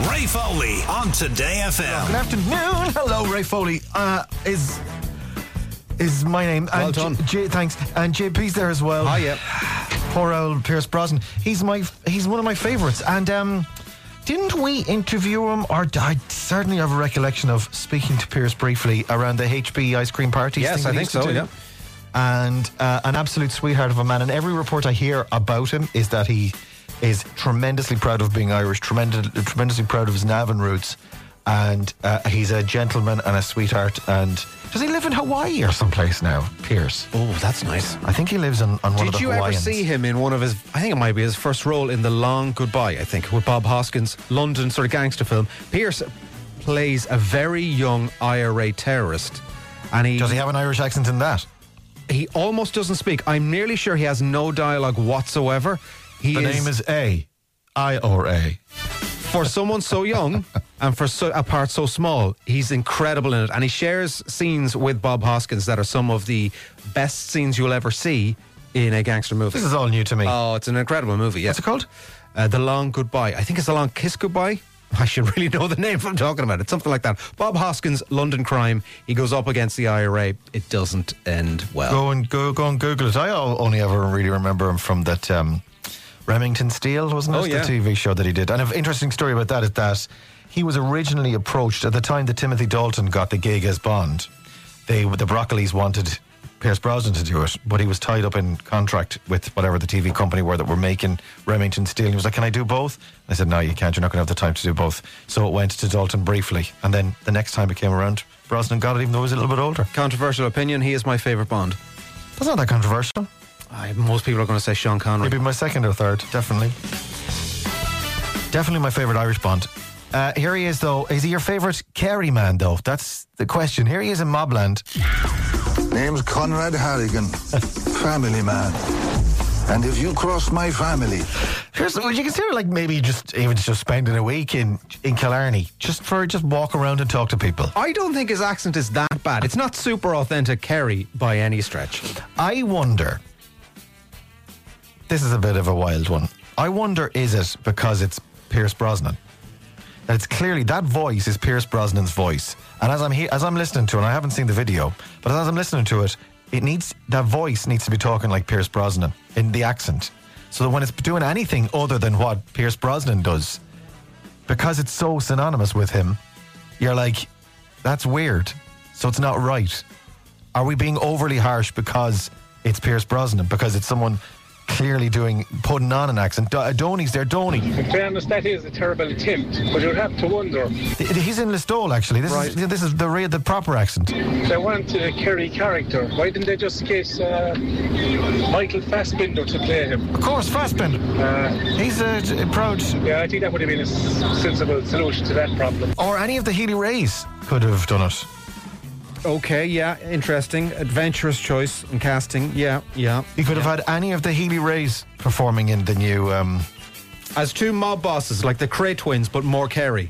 Ray Foley on Today FM. Good afternoon. Hello, Ray Foley. Is my name. Well and done. Thanks. And JP's there as well. Hi, yeah. Poor old Pierce Brosnan. He's one of my favourites. And didn't we interview him? Or I certainly have a recollection of speaking to Pierce briefly around the HB ice cream parties. Yes, thing I that he think used to so, do. yeah. And an absolute sweetheart of a man. And every report I hear about him is that he is tremendously proud of being Irish, tremendously proud of his Navan roots, and he's a gentleman and a sweetheart. And does he live in Hawaii or someplace now, Pierce? Oh, that's nice. I think he lives on one of the Did you Hawaiians. ever see him in one of his, I think it might be his first role in The Long Goodbye, I think, with Bob Hoskins, London sort of gangster film. Pierce plays a very young IRA terrorist. And Does he have an Irish accent in that? He almost doesn't speak. I'm nearly sure he has no dialogue whatsoever. The name is A-I-R-A. For someone so young and for a part so small, he's incredible in it. And he shares scenes with Bob Hoskins that are some of the best scenes you'll ever see in a gangster movie. This is all new to me. Oh, it's an incredible movie, yeah. What's it called? The Long Goodbye. I think it's The Long Kiss Goodbye. I should really know the name if I'm talking about it. Something like that. Bob Hoskins, London crime. He goes up against the IRA. It doesn't end well. Go and Google it. I only ever really remember him from that Remington Steele, wasn't it? Oh, yeah. The TV show that he did. And an interesting story about that is that he was originally approached at the time that Timothy Dalton got the gig as Bond. The Broccolis wanted Pierce Brosnan to do it, but he was tied up in contract with whatever the TV company were that were making Remington Steele. He was like, "Can I do both?" I said, "No, you can't. You're not going to have the time to do both." So it went to Dalton briefly, and then the next time it came around, Brosnan got it, even though he was a little bit older. Controversial opinion, he is my favourite Bond. That's not that controversial. Most people are going to say Sean Connery. Maybe my second or third, definitely. Definitely my favourite Irish Bond. Here he is, though. Is he your favourite Kerry man, though? That's the question. Here he is in Mobland. Name's Conrad Harrigan, family man. And if you cross my family... Would you consider, like, maybe even just spending a week in Killarney, just walk around and talk to people? I don't think his accent is that bad. It's not super authentic Kerry by any stretch. I wonder... This is a bit of a wild one. I wonder, is it because it's Pierce Brosnan? That it's clearly, that voice is Pierce Brosnan's voice. And as I'm listening to it, and I haven't seen the video, but as I'm listening to it, that voice needs to be talking like Pierce Brosnan in the accent. So that when it's doing anything other than what Pierce Brosnan does, because it's so synonymous with him, you're like, that's weird. So it's not right. Are we being overly harsh because it's Pierce Brosnan? Because it's someone clearly putting on an accent. Donny's there, Donny. In fairness, that is a terrible attempt, but you'd have to wonder. He's in Listowel, actually. This is the proper accent. They want a Kerry character. Why didn't they just get Michael Fassbender to play him? Of course, Fassbender. He's proud. Yeah, I think that would have been a sensible solution to that problem. Or any of the Healy Rays could have done it. Okay, yeah, interesting. Adventurous choice in casting. Yeah. He could have had any of the Healy Rays performing in the new... As two mob bosses, like the Cray twins, but more Kerry.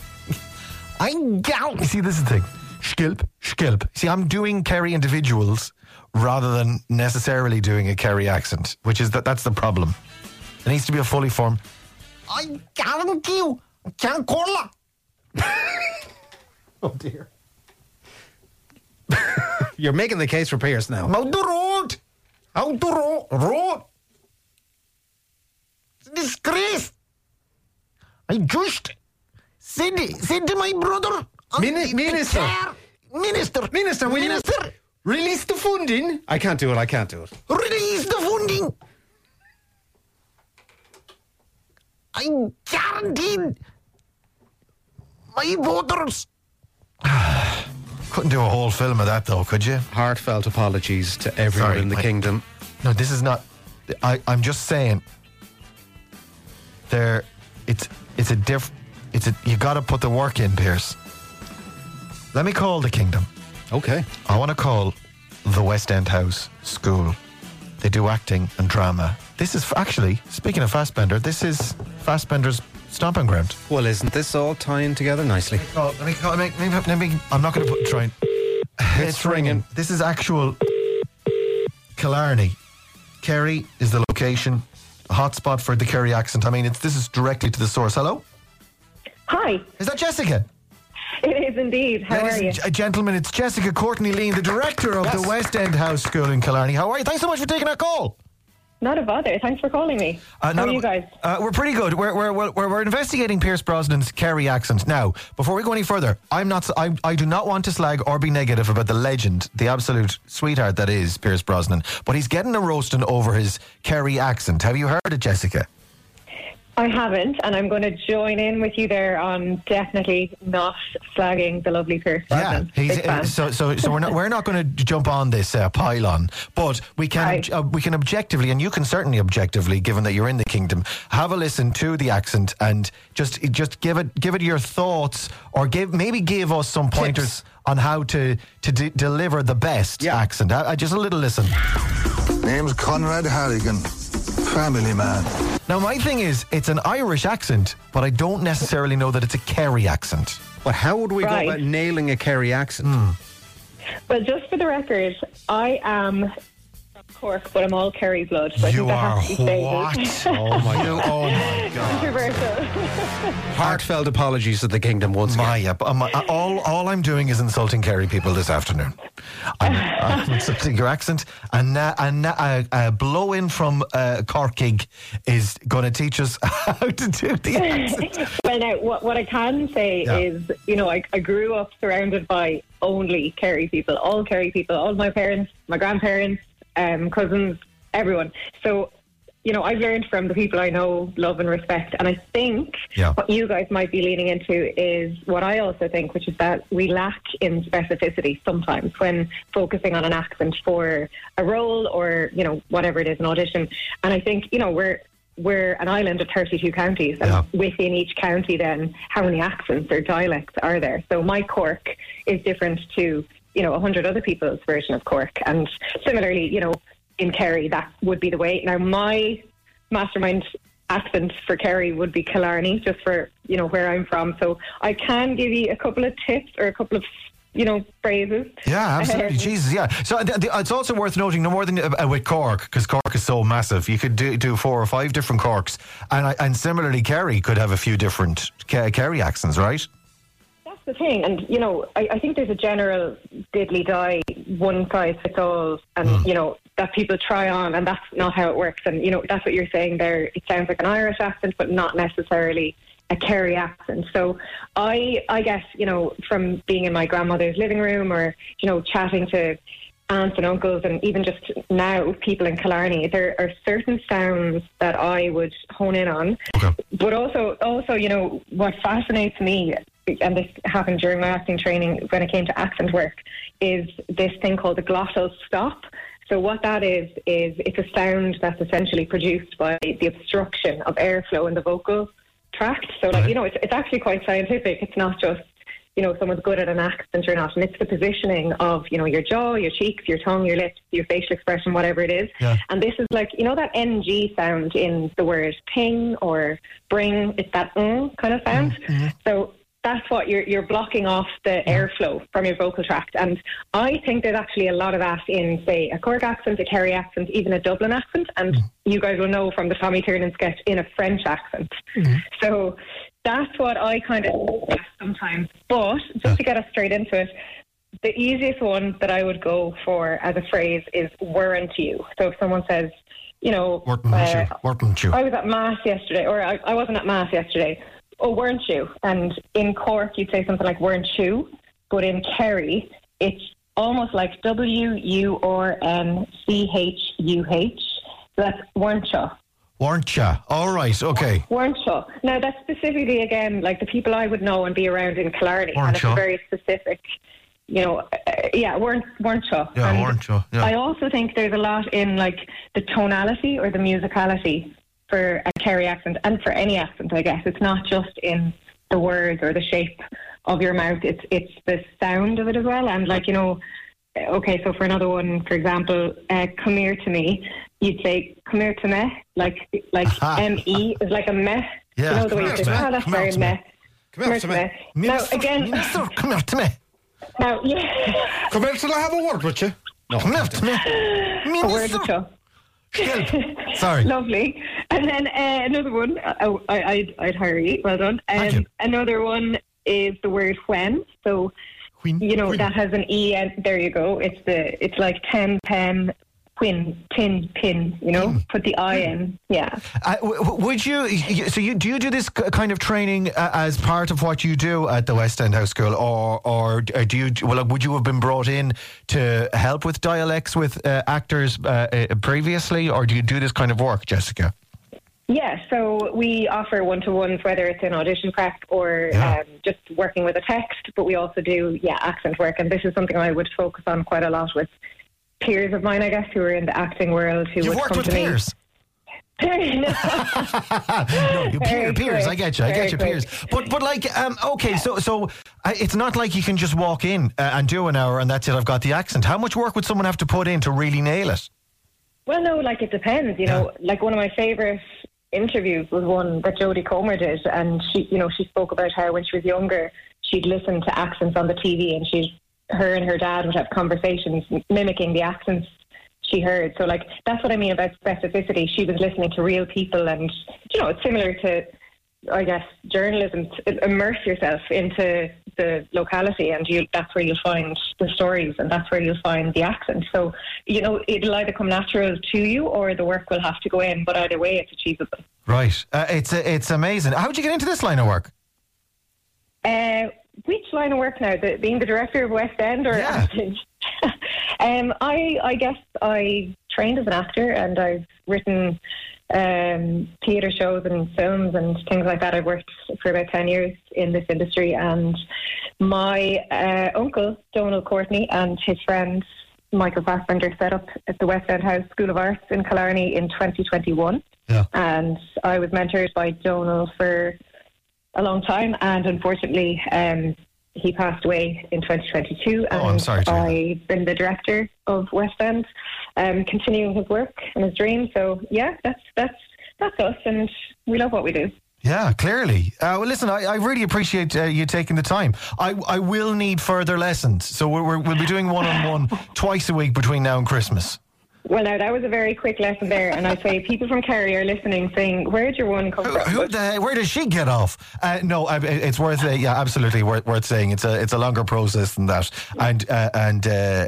You see, this is the thing. Skilp. See, I'm doing Kerry individuals rather than necessarily doing a Kerry accent, which is that's the problem. It needs to be a fully formed... I guarantee you, can't call her. Oh, dear. You're making the case for Pierce now. Out the road. Disgrace. I just said to my brother... Minister, will you release the funding? I can't do it. Release the funding. I guaranteed my voters... Couldn't do a whole film of that, though, could you? Heartfelt apologies to everyone in the kingdom. No, this is not... I'm just saying... You got to put the work in, Pierce. Let me call the kingdom. Okay. I want to call the West End House School. They do acting and drama. This is actually, speaking of Fassbender, this is Fassbender's stomping ground. Well, isn't this all tying together nicely? I'm not going to try and... It's ringing. This is actual Killarney. Kerry is the location, a hotspot for the Kerry accent. I mean, this is directly to the source. Hello? Hi, Is that Jessica? it is indeed. How are you? Ladies and gentlemen, it's Jessica Courtney Lean, the director of the West End House School in Killarney. How are you? Thanks so much for taking our call. Not a bother. Thanks for calling me. How are you guys? We're pretty good. We're investigating Pierce Brosnan's Kerry accent. Now, before we go any further, I do not want to slag or be negative about the legend, the absolute sweetheart that is Pierce Brosnan, but he's getting a roasting over his Kerry accent. Have you heard it, Jessica? I haven't, and I'm going to join in with you there on definitely not slagging the lovely Pierce Brosnan. Big fan. So we're not going to jump on this pylon, but we can objectively, and you can certainly objectively, given that you're in the kingdom, have a listen to the accent and just give it your thoughts, or give us some pointers Tips on how to deliver the best accent. Just a little listen. Name's Conrad Harrigan, family man. Now, my thing is, it's an Irish accent, but I don't necessarily know that it's a Kerry accent. But how would we go Right. about nailing a Kerry accent? Well, just for the record, I am from Cork, but I'm all Kerry blood. So I think that has to be stated. what? Oh my God! Controversial. Heartfelt apologies to the kingdom once again. All I'm doing is insulting Kerry people this afternoon. I'm insulting your accent, and a blow in from Corkig is going to teach us how to do the accent. Well, now, what I can say is, I grew up surrounded by only Kerry people, all my parents, my grandparents, cousins, everyone. So, I've learned from the people I know, love and respect. And I think what you guys might be leaning into is what I also think, which is that we lack in specificity sometimes when focusing on an accent for a role or, whatever it is, an audition. And I think, we're an island of 32 counties, and within each county then, how many accents or dialects are there? So my Cork is different to, 100 other people's version of Cork. And similarly, in Kerry, that would be the way. Now, my mastermind accent for Kerry would be Killarney, just for, where I'm from. So I can give you a couple of tips or a couple of, phrases. Yeah, absolutely. Jesus, yeah. So it's also worth noting, no more than with Cork, because Cork is so massive, you could do 4 or 5 different Corks. And similarly, Kerry could have a few different Kerry accents, right? That's the thing. And, I think there's a general diddly-die, one-size-fits-all, and, that people try on, and that's not how it works. And, that's what you're saying there. It sounds like an Irish accent, but not necessarily a Kerry accent. So I guess, from being in my grandmother's living room or, chatting to aunts and uncles, and even just now people in Killarney, there are certain sounds that I would hone in on. Okay. But also, what fascinates me, and this happened during my acting training when it came to accent work, is this thing called the glottal stop. So what that is it's a sound that's essentially produced by the obstruction of airflow in the vocal tract. So, it's actually quite scientific. It's not just, someone's good at an accent or not. And it's the positioning of, your jaw, your cheeks, your tongue, your lips, your facial expression, whatever it is. Yeah. And this is like, that NG sound in the word ping or bring. It's that kind of sound. Mm-hmm. So that's what you're blocking off the airflow from your vocal tract. And I think there's actually a lot of that in, say, a Cork accent, a Kerry accent, even a Dublin accent. And you guys will know from the Tommy Tiernan sketch, in a French accent. Mm-hmm. So that's what I kind of sometimes. But just to get us straight into it, the easiest one that I would go for as a phrase is weren't you. So if someone says, weren't you? I was at Mass yesterday, or I wasn't at Mass yesterday. Oh, weren't you? And in Cork, you'd say something like, weren't you? But in Kerry, it's almost like WURNCHUH. So that's weren't you? Weren't you? All right, okay. Weren't you? Now, that's specifically, again, like the people I would know and be around in Killarney. Weren't and it's you? very specific. Weren't you? Yeah, And weren't you? Yeah. I also think there's a lot in, like, the tonality or the musicality for a Kerry accent, and for any accent, I guess. It's not just in the words or the shape of your mouth, it's the sound of it as well. And okay, so for another one, for example, come here to me, you'd say come here to me, like M-E is like a meh. Yeah, the way you say, that's very meh. Come here to me. Now again, Minister, come here to me. Now, yeah. Come here till I have a word with you. No, come here to me. A word with you. Skilp. Sorry. Lovely. And then another one, I'd hire you. Well done. Thank you. Another one is the word when. So, When. that has an E, and there you go. It's like 10, pen, quin, tin, pin, put the I in. Yeah. Would you, do you do this kind of training as part of what you do at the West End House School, or do you, would you have been brought in to help with dialects with actors previously, or do you do this kind of work, Jessica? Yeah, so we offer one-to-ones, whether it's in audition prep or just working with a text, but we also do, accent work, and this is something I would focus on quite a lot with peers of mine, I guess, who are in the acting world. You've worked with peers? No, peers. I get you, peers. But like, okay, so it's not like you can just walk in and do an hour and that's it. I've got the accent. How much work would someone have to put in to really nail it? Well, no, like it depends. Like one of my favourite interviews was one that Jodie Comer did, and she spoke about how when she was younger, she'd listen to accents on the TV, and her and her dad would have conversations mimicking the accents she heard. So, like, that's what I mean about specificity. She was listening to real people, and, it's similar to, I guess, journalism. Immerse yourself into the locality, and that's where you'll find the stories, and that's where you'll find the accent. So, it'll either come natural to you, or the work will have to go in, but either way, it's achievable. Right. It's amazing. How did you get into this line of work? Which line of work now? Being the director of West End or acting? I guess I trained as an actor, and I've written theatre shows and films and things like that. I've worked for about 10 years in this industry, and my uncle, Donald Courtney, and his friend Michael Fassbender set up at the West End House School of Arts in Killarney in 2021. Yeah. And I was mentored by Donald for a long time, and unfortunately he passed away in 2022, and I'm sorry to hear that. I've been the director of West End, continuing his work and his dream. So that's us, and we love what we do. Yeah, clearly. Well, listen, I really appreciate you taking the time. I will need further lessons, so we'll be doing one-on-one twice a week between now and Christmas. Well, now, that was a very quick lesson there, and I say people from Kerry are listening saying, where'd your one come from? Where does she get off? No, it's worth absolutely worth saying. It's a longer process than that, and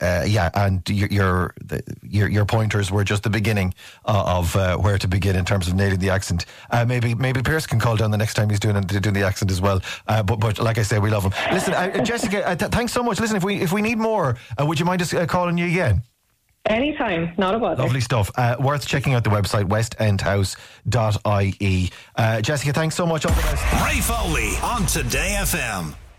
your pointers were just the beginning of where to begin in terms of nailing the accent. Maybe Pierce can call down the next time he's doing the accent as well. But like I say, we love him. Listen, Jessica, thanks so much. Listen, if we need more, would you mind us calling you again? Anytime, not a bother. Lovely stuff. Worth checking out the website, westendhouse.ie. Jessica, thanks so much. All the best. Ray Foley on Today FM.